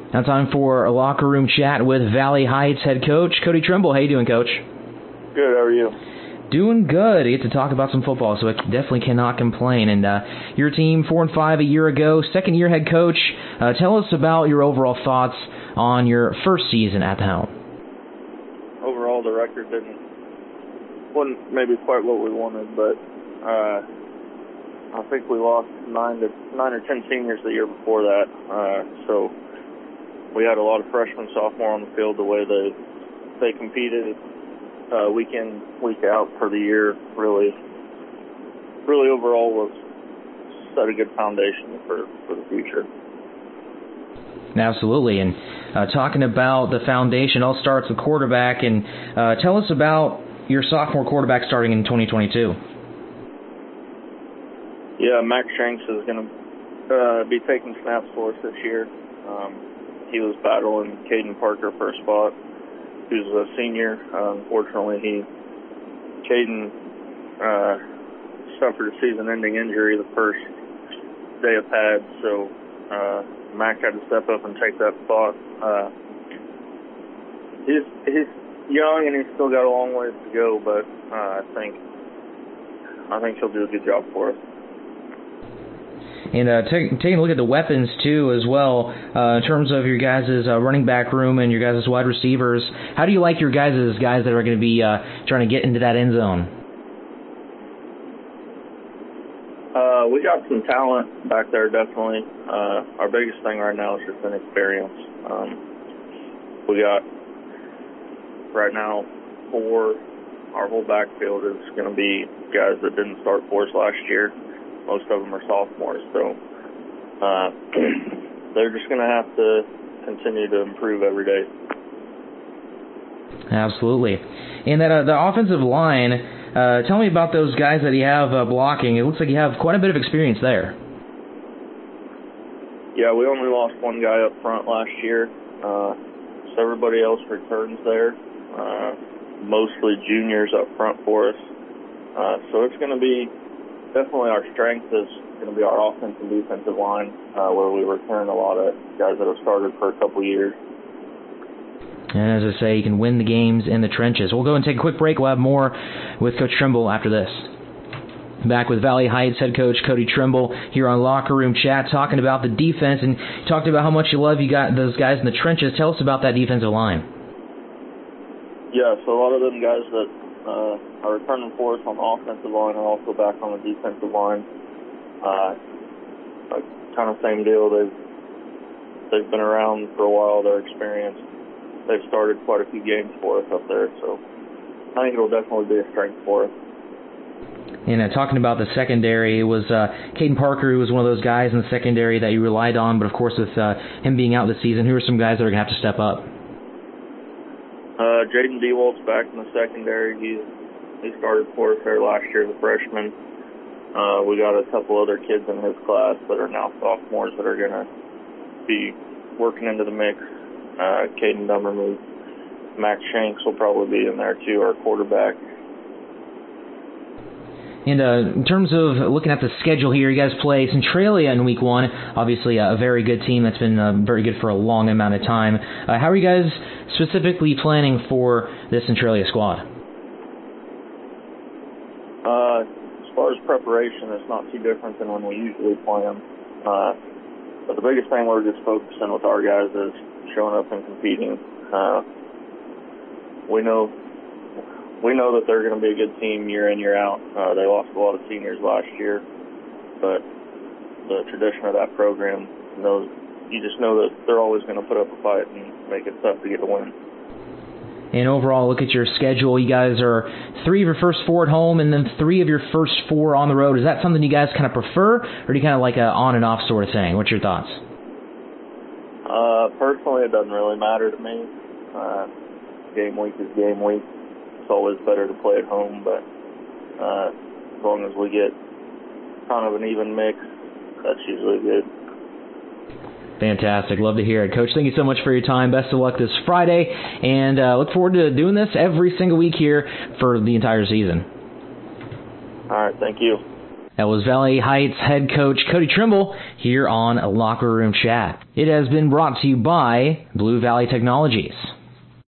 Now time for a locker room chat with Valley Heights head coach Cody Trimble. How you doing, Coach? Good. How are you? Doing good. I get to talk about some football, so I definitely cannot complain. And your team 4-5 a year ago, second-year head coach. Tell us about your overall thoughts on your first season at the helm. Overall, the record wasn't maybe quite what we wanted, but I think we lost 9 or 10 seniors the year before that. So we had a lot of freshmen, sophomore on the field. The way they competed week in, week out for the year really overall was set a good foundation for the future. Absolutely. And talking about the foundation, all starts with quarterback. And tell us about your sophomore quarterback starting in 2022. Yeah, Max Shanks is going to be taking snaps for us this year. He was battling Caden Parker for a spot, who's a senior. Unfortunately, Caden suffered a season-ending injury the first day of pads, so Mac had to step up and take that spot. He's young and he's still got a long ways to go, but I think he'll do a good job for us. And taking a look at the weapons, too, as well, in terms of your guys' running back room and your guys' wide receivers, how do you like your guys that are going to be trying to get into that end zone? We got some talent back there, definitely. Our biggest thing right now is just inexperience. We got, right now, our whole backfield is going to be guys that didn't start for us last year. Most of them are sophomores, so they're just going to have to continue to improve every day. Absolutely. And that the offensive line, tell me about those guys that you have blocking. It looks like you have quite a bit of experience there. Yeah, we only lost one guy up front last year, so everybody else returns there, mostly juniors up front for us. So it's going to be definitely our strength is going to be our offensive and defensive line, where we return a lot of guys that have started for a couple years. And as I say, you can win the games in the trenches. We'll go and take a quick break. We'll have more with Coach Trimble after this. Back with Valley Heights head coach Cody Trimble here on Locker Room Chat, talking about the defense, and talked about how much you got those guys in the trenches. Tell us about that defensive line. Yeah, so a lot of them guys that are returning for us on the offensive line are also back on the defensive line. Kind of same deal. They've been around for a while. They're experienced. They've started quite a few games for us up there, so I think it'll definitely be a strength for us. And talking about the secondary, it was Caden Parker, who was one of those guys in the secondary that you relied on, but of course with him being out this season, who are some guys that are going to have to step up? Jaden Dewalt's back in the secondary. He started for us there last year as a freshman. We got a couple other kids in his class that are now sophomores that are going to be working into the mix. Caden Dummermuth, Max Shanks will probably be in there too, our quarterback. And in terms of looking at the schedule here, you guys play Centralia in week 1, obviously a very good team that's been very good for a long amount of time. How are you guys specifically planning for this Centralia squad? As far as preparation, it's not too different than when we usually play them. But the biggest thing we're just focusing with our guys is showing up and competing. We know that they're going to be a good team year in, year out. They lost a lot of seniors last year, but the tradition of that program, you just know that they're always going to put up a fight and make it tough to get a win. And overall, look at your schedule. You guys are 3 of your first 4 at home and then 3 of your first 4 on the road. Is that something you guys kind of prefer, or do you kind of like a on and off sort of thing? What's your thoughts? Personally, it doesn't really matter to me. Game week is game week. It's always better to play at home, but as long as we get kind of an even mix, that's usually good. Fantastic. Love to hear it. Coach, thank you so much for your time. Best of luck this Friday, and look forward to doing this every single week here for the entire season. All right. Thank you. That was Valley Heights head coach Cody Trimble here on Locker Room Chat. It has been brought to you by Blue Valley Technologies.